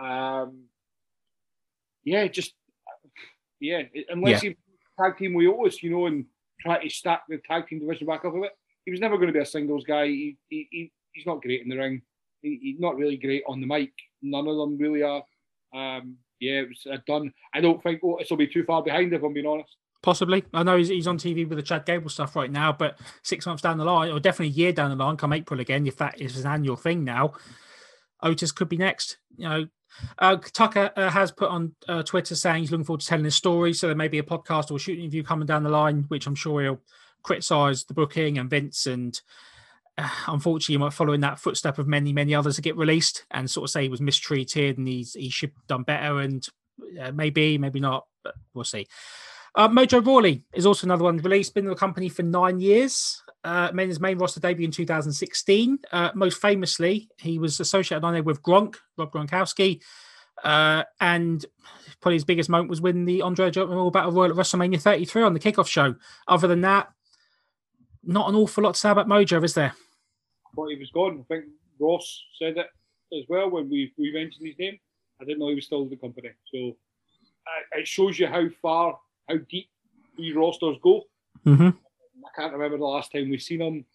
Unless he tag team with Otis, and try to stack the tag team division back up a bit. He was never going to be a singles guy. He's not great in the ring. He's not really great on the mic. None of them really are. It was done. I don't think Otis will be too far behind, if I'm being honest. Possibly. I know he's on TV with the Chad Gable stuff right now, but 6 months down the line, or definitely a year down the line, come April again, if that is an annual thing now, Otis could be next. Tucker has put on Twitter saying he's looking forward to telling his story, so there may be a podcast or a shooting interview coming down the line, which I'm sure he'll criticise the booking and Vince, and unfortunately he might follow in that footstep of many, many others that get released and sort of say he was mistreated and he should have done better, and maybe not, but we'll see. Mojo Rawley is also another one released, been in the company for 9 years. Made his main roster debut in 2016. Most famously, he was associated on there with Gronk, Rob Gronkowski, and probably his biggest moment was winning the Andre the Giant Memorial Battle Royal at WrestleMania 33 on the kickoff show. Other than that, not an awful lot to say about Mojo, is there? I thought he was gone. I think Ross said it as well when we mentioned his name. I didn't know he was still in the company. So it shows you how deep these rosters go. Mm-hmm. I can't remember the last time we've seen him.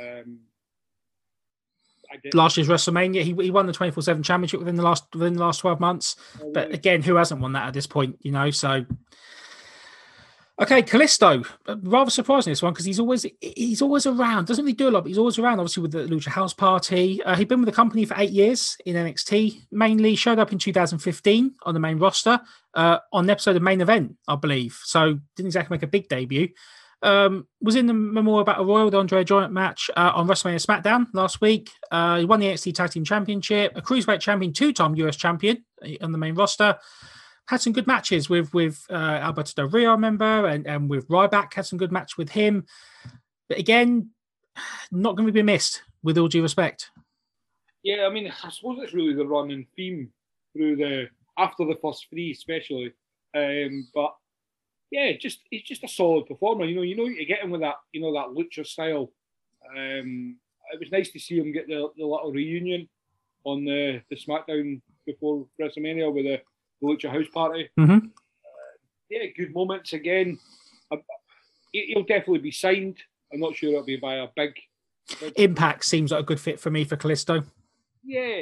Last year's WrestleMania, he won the 24/7 championship within the last 12 months. But again, who hasn't won that at this point? So okay, Kalisto, rather surprising this one because he's always around. Doesn't really do a lot, but he's always around. Obviously with the Lucha House Party, he'd been with the company for 8 years in NXT. Mainly showed up in 2015 on the main roster on an episode of Main Event, I believe. So didn't exactly make a big debut. Was in the Memorial Battle Royal, the Andre the Giant match on WrestleMania SmackDown last week. He won the NXT Tag Team Championship, a Cruiserweight Champion, 2-time US Champion on the main roster. Had some good matches with Alberto Del Rio, I remember, and with Ryback, had some good match with him. But again, not going to be missed, with all due respect. Yeah, I mean, I suppose it's really the running theme through after the first 3 especially. But yeah, he's just a solid performer. You get him with that, that lucha style. It was nice to see him get the little reunion on the SmackDown before WrestleMania with the Lucha House Party. Mm-hmm. Good moments again. He'll definitely be signed I'm not sure it'll be by a big Impact seems like a good fit for me for Callisto. Yeah.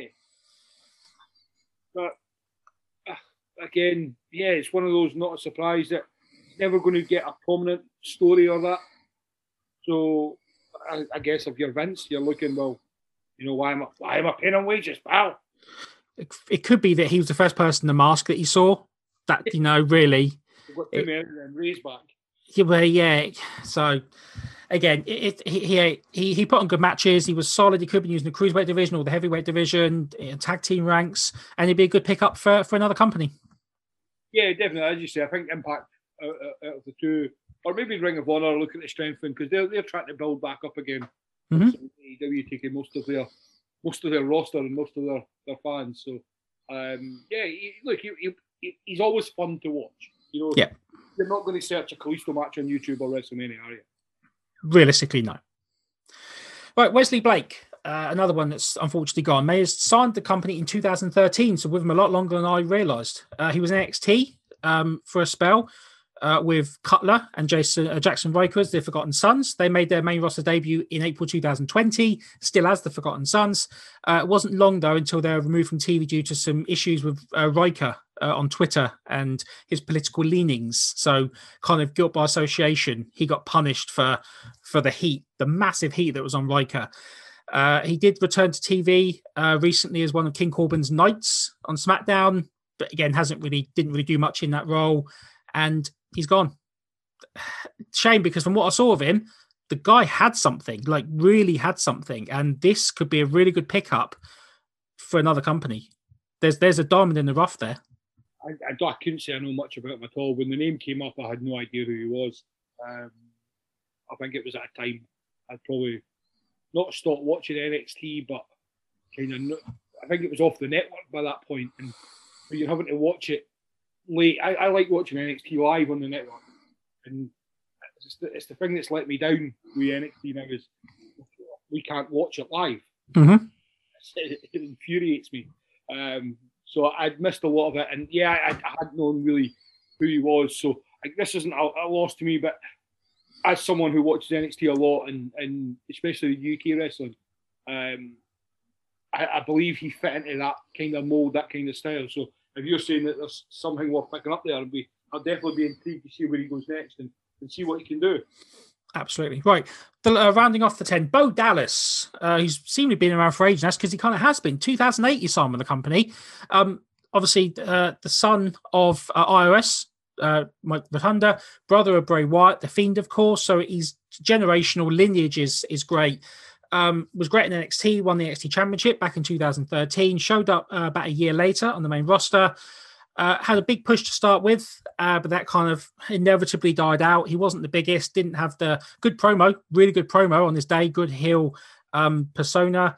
But again, yeah, it's one of those, not a surprise that never going to get a prominent story or that. So I guess if you're Vince, you're looking, well, why am I paying him wages, pal? It could be that he was the first person in the mask that he saw. That really. We've got too many of them raised back. Yeah. So again, he put on good matches. He was solid. He could be using the cruiserweight division or the heavyweight division, tag team ranks, and he'd be a good pickup for another company. Yeah, definitely. As you say, I think Impact out of the two, or maybe Ring of Honor, looking to strengthen because they're trying to build back up again. Mm-hmm. So AEW taking most of their roster and most of their fans. So he's always fun to watch. Yeah. You're not going to search a Kalisto match on YouTube or WrestleMania, are you? Realistically, no. Right, Wesley Blake, another one that's unfortunately gone. May has signed the company in 2013, so with him a lot longer than I realised. He was in NXT for a spell with Cutler and Jackson Riker as the Forgotten Sons. They made their main roster debut in April 2020, still as the Forgotten Sons. It wasn't long, though, until they were removed from TV due to some issues with Riker on Twitter and his political leanings. So kind of guilt by association. He got punished for the heat, the massive heat that was on Riker. He did return to TV recently as one of King Corbin's Knights on SmackDown, but again, didn't really do much in that role. And he's gone. Shame, because from what I saw of him, the guy had something, like really had something. And this could be a really good pickup for another company. There's a diamond in the rough there. I couldn't say I know much about him at all. When the name came up, I had no idea who he was. I think it was at a time I'd probably not stopped watching NXT, but kind of, I think it was off the network by that point, and you're having to watch it late. I like watching NXT live on the network, and it's the thing that's let me down with NXT now is we can't watch it live. Mm-hmm. It infuriates me. So I'd missed a lot of it, and yeah, I hadn't known really who he was. So this isn't a loss to me, but as someone who watches NXT a lot, and especially the UK wrestling, I believe he fit into that kind of mold, that kind of style. So if you're saying that there's something worth picking up there, I'll definitely be intrigued to see where he goes next and see what he can do. Absolutely. Right. Rounding off the 10, Bo Dallas. He's seemingly been around for ages. That's because he kind of has been. 2008 he signed with the company. Obviously, the son of IRS, Mike Rotunda, brother of Bray Wyatt, The Fiend, of course. So his generational lineage is great. Was great in NXT, won the NXT Championship back in 2013, showed up about a year later on the main roster. Had a big push to start with, but that kind of inevitably died out. He wasn't the biggest, didn't have the good promo, really good promo on his day, good heel persona.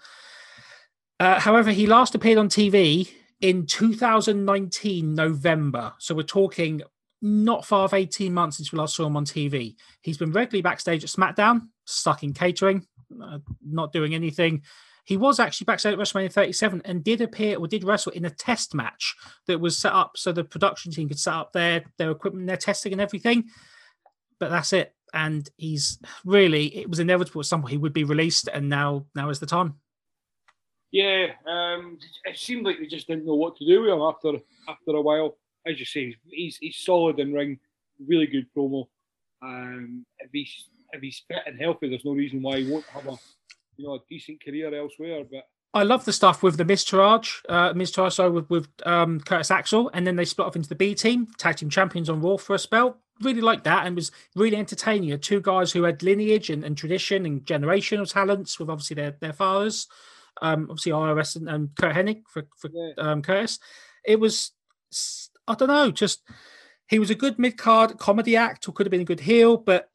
However, he last appeared on TV in 2019, November. So we're talking not far of 18 months since we last saw him on TV. He's been regularly backstage at SmackDown, stuck in catering, not doing anything. He was actually backstage at WrestleMania 37 and did wrestle in a test match that was set up so the production team could set up their equipment, their testing and everything. But that's it. And it was inevitable at some point he would be released, and now is the time. Yeah, it seemed like they just didn't know what to do with him after a while. As you say, he's solid in ring, really good promo. If he's fit and healthy, there's no reason why he won't have a decent career elsewhere. But I love the stuff with the Miztourage, with Curtis Axel, and then they split off into the B team, tag team champions on Raw for a spell. Really liked that, and was really entertaining. Two guys who had lineage and tradition and generational talents with obviously their fathers. Obviously IRS and Kurt Hennig for Curtis. It was, I don't know, just he was a good mid-card comedy act, or could have been a good heel, but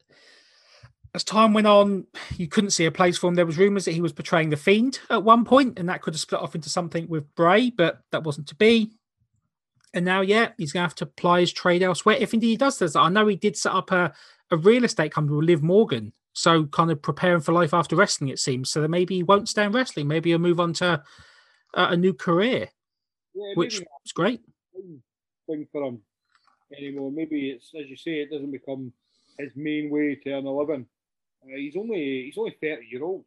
as time went on, you couldn't see a place for him. There was rumours that he was portraying The Fiend at one point, and that could have split off into something with Bray, but that wasn't to be. And now, he's going to have to ply his trade elsewhere, if indeed he does this. I know he did set up a real estate company with Liv Morgan, so kind of preparing for life after wrestling, it seems. So that maybe he won't stay in wrestling. Maybe he'll move on to a new career, which is great. Thing for him anymore. Maybe it's, as you say, it doesn't become his main way to earn a living. He's only 30-year-old,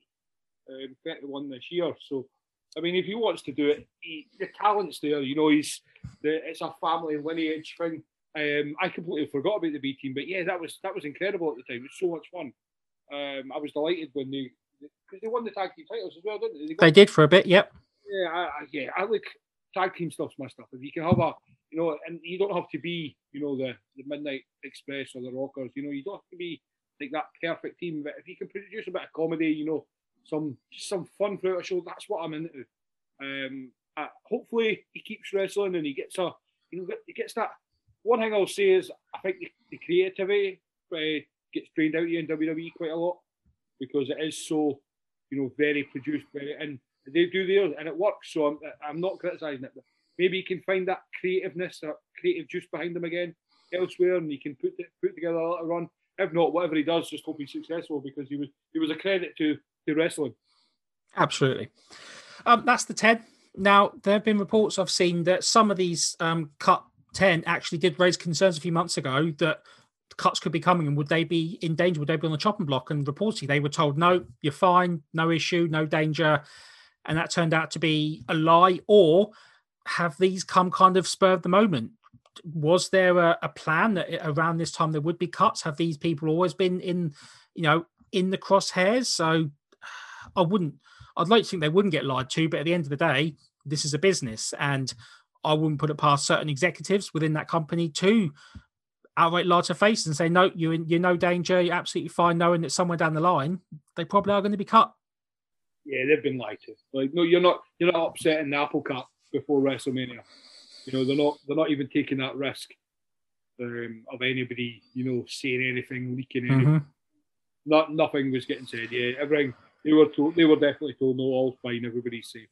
31 this year. So, I mean, if he wants to do it, the talent's there. It's a family lineage thing. I completely forgot about the B team, but yeah, that was incredible at the time. It was so much fun. I was delighted when because they won the tag team titles as well, didn't they? They did for a bit, yep. Yeah, I look, tag team stuff's my stuff. If you can have and you don't have to be, the Midnight Express or the Rockers. You don't have to be like that perfect team. But if you can produce a bit of comedy, some fun throughout a show, that's what I'm into. Hopefully he keeps wrestling and he gets that. One thing I'll say is I think the creativity gets drained out of you in WWE quite a lot because it is so, very produced, and they do theirs and it works. So I'm not criticising it, but maybe he can find that creativeness, that creative juice behind him again elsewhere, and he can put together a little run. If not, whatever he does, just hope he's successful because he was a credit to wrestling. Absolutely. That's the 10. Now, there have been reports I've seen that some of these cut 10 actually did raise concerns a few months ago that cuts could be coming and would they be in danger? Would they be on the chopping block? And reportedly, they were told, no, you're fine, no issue, no danger. And that turned out to be a lie. Or have these come kind of spur of the moment? Was there a plan that around this time there would be cuts? Have these people always been in the crosshairs? So I'd like to think they wouldn't get lied to, but at the end of the day, this is a business, and I wouldn't put it past certain executives within that company to outright lie to face and say, no, you're no danger, you're absolutely fine, knowing that somewhere down the line, they probably are going to be cut. Yeah, they've been lied to. Like, no, you're not upsetting the apple cart before WrestleMania. They're not even taking that risk of anybody, saying anything, leaking anything. Nothing was getting said. Yeah, everything. They were definitely told, no, all's fine, everybody's safe.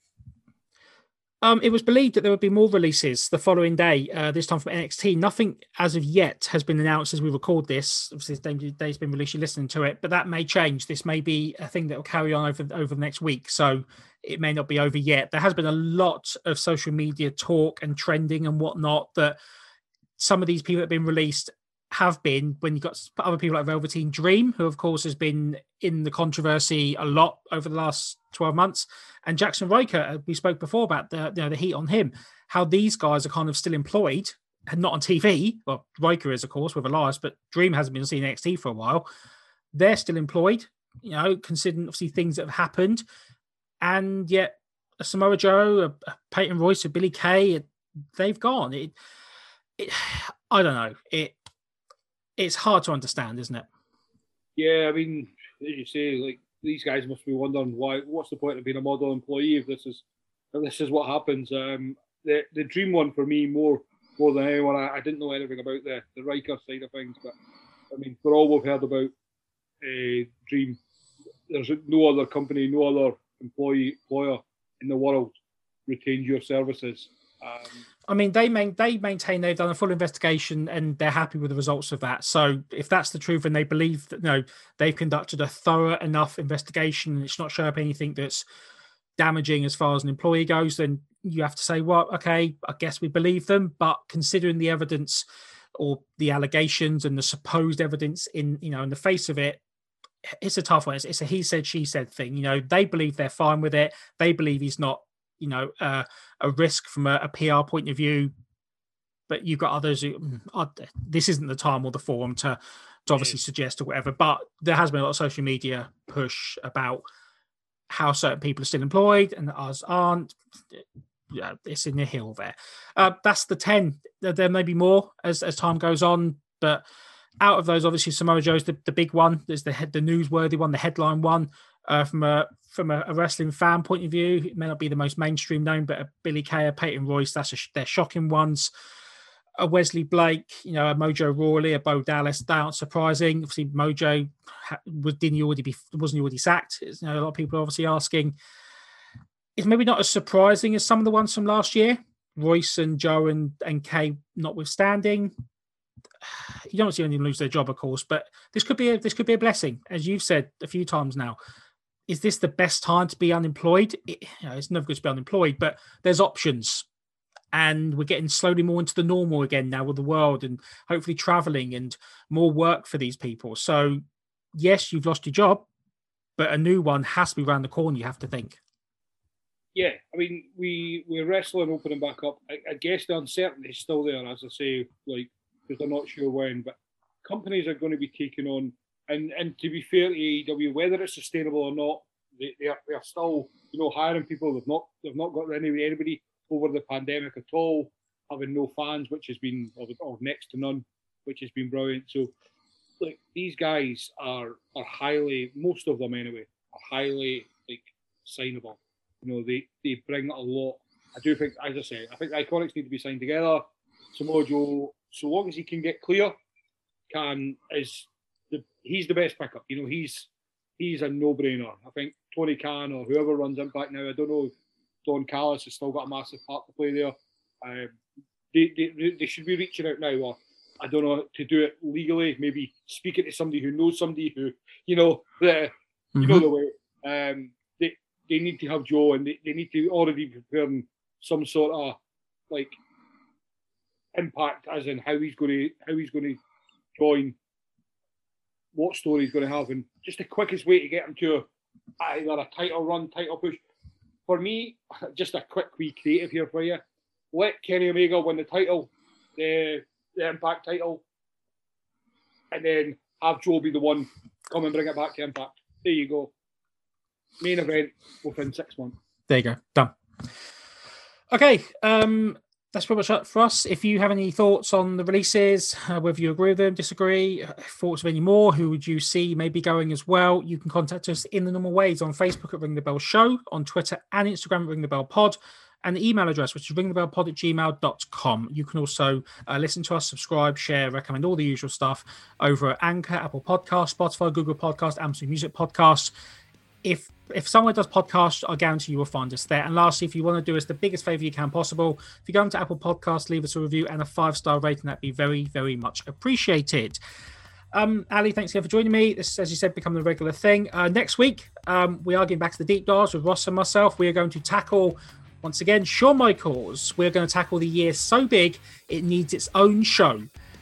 It was believed that there would be more releases the following day, this time from NXT. Nothing as of yet has been announced as we record this. Obviously, this day's been released, you're listening to it, but that may change. This may be a thing that will carry on over the next week, so it may not be over yet. There has been a lot of social media talk and trending and whatnot that some of these people that have been released have been, when you've got other people like Velveteen Dream, who of course has been in the controversy a lot over the last 12 months, and Jackson Riker, we spoke before about the heat on him, how these guys are kind of still employed and not on TV. Well, Riker is, of course, with Elias, but Dream hasn't been seen NXT for a while. They're still employed, considering obviously things that have happened, and yet a Samoa Joe, a Peyton Royce, a Billy Kay, they've gone. I don't know. It's hard to understand, isn't it? Yeah, I mean, as you say, like, these guys must be wondering what's the point of being a model employee if this is what happens. The Dream one for me more than anyone. I didn't know anything about the Riker side of things, but I mean, for all we've heard about Dream, there's no other company, no other employer in the world retains your services. I mean, they maintain they've done a full investigation and they're happy with the results of that. So if that's the truth and they believe that they've conducted a thorough enough investigation and it's not showing up anything that's damaging as far as an employee goes, then you have to say, well, okay, I guess we believe them. But considering the evidence or the allegations and the supposed evidence in the face of it, it's a tough one. It's a he said, she said thing. They believe they're fine with it. They believe he's not a risk from a PR point of view, but you've got others who this isn't the time or the forum to obviously suggest or whatever, but there has been a lot of social media push about how certain people are still employed and others aren't. Yeah, it's in the hill there. That's the 10. There may be more as time goes on, but out of those, obviously Samoa Joe's the big one. There's the newsworthy one, the headline one. From a wrestling fan point of view, it may not be the most mainstream known, but a Billy Kay, a Peyton Royce, they're shocking ones. A Wesley Blake, a Mojo Rawley, a Bo Dallas, they aren't surprising. Obviously, Mojo wasn't he already sacked? A lot of people are obviously asking. It's maybe not as surprising as some of the ones from last year. Royce and Joe and Kay notwithstanding. You don't see anyone lose their job, of course, but this could be a blessing, as you've said a few times now. Is this the best time to be unemployed? It's never good to be unemployed, but there's options, and we're getting slowly more into the normal again now with the world, and hopefully traveling and more work for these people. So yes, you've lost your job, but a new one has to be around the corner, you have to think. Yeah, I mean, we're wrestling opening back up. I guess the uncertainty is still there, as I say, like, because they're not sure when, but companies are going to be taking on, and to be fair to AEW, whether it's sustainable or not, they are still, hiring people. They've not got anybody over the pandemic at all, having no fans, which has been, or next to none, which has been brilliant. So, like, these guys are highly, most of them anyway, are highly, like, signable. They bring a lot. I do think, as I say, I think the Iconics need to be signed together. Samoa Joe, so long as he can get clear, he's the best pickup. He's a no-brainer. I think Tony Khan or whoever runs Impact now, I don't know if Don Callis has still got a massive part to play there. They should be reaching out now, or I don't know, to do it legally, maybe speaking to somebody who knows somebody who, the way. They need to have Joe, and they need to already be preparing some sort of, like, impact, as in how he's going to join, what story he's going to have, and just the quickest way to get him to either a title run, title push. For me, just a quick wee creative here for you. Let Kenny Omega win the title, the Impact title, and then have Joe be the one come and bring it back to Impact. There you go. Main event within 6 months. There you go. Done. Okay. That's pretty much it for us. If you have any thoughts on the releases, whether you agree with them, disagree, thoughts of any more, who would you see maybe going as well, you can contact us in the normal ways on Facebook at Ring the Bell Show, on Twitter and Instagram at Ring the Bell Pod, and the email address, which is ringthebellpod@gmail.com. You can also listen to us, subscribe, share, recommend, all the usual stuff over at Anchor, Apple Podcasts, Spotify, Google Podcasts, Amazon Music Podcasts. If someone does podcasts, I guarantee you will find us there. And lastly, if you want to do us the biggest favor you can possible, if you go into Apple Podcasts, leave us a review and a 5-star rating, that'd be very, very much appreciated. Ali, thanks again for joining me. This, as you said, become the regular thing. Next week, we are getting back to the deep dives with Ross and myself. We are going to tackle, once again, Shawn Michaels. We're going to tackle the year so big, it needs its own show.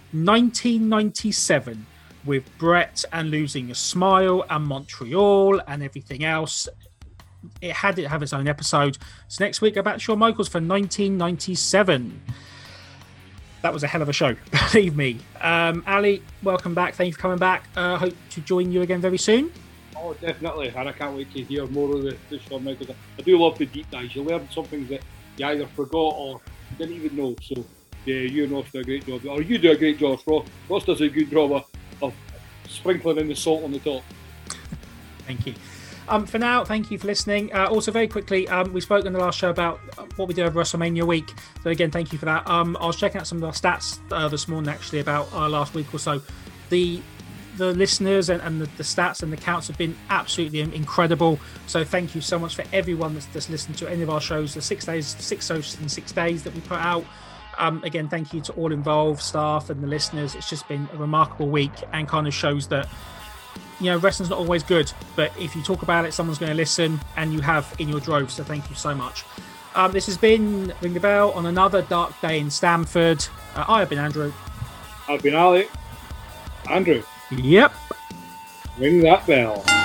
1997. With Bret and Losing a Smile and Montreal and everything else. It had to have its own episode. So next week, about Shawn Michaels for 1997. That was a hell of a show, believe me. Ali, welcome back. Thank you for coming back. Hope to join you again very soon. Oh, definitely. And I can't wait to hear more of the Shawn Michaels. I do love the deep dives. You learn something that you either forgot or didn't even know. So, yeah, you and Ross do a great job. Or you do a great job, Ross. Ross does a good job of sprinkling in the salt on the top. Thank you. For now, thank you for listening. Also, very quickly, we spoke in the last show about what we did over WrestleMania week. So again, thank you for that. I was checking out some of our stats this morning, actually, about our last week or so. The listeners and the stats and the counts have been absolutely incredible. So thank you so much for everyone that's listened to any of our shows, the 6 shows in 6 days that we put out. Again, thank you to all involved, staff and the listeners. It's just been a remarkable week and kind of shows that, wrestling's not always good, but if you talk about it, someone's going to listen, and you have in your drove. So thank you so much. This has been Ring the Bell on another dark day in Stamford. I have been Andrew. I've been Ali. Andrew. Yep. Ring that bell.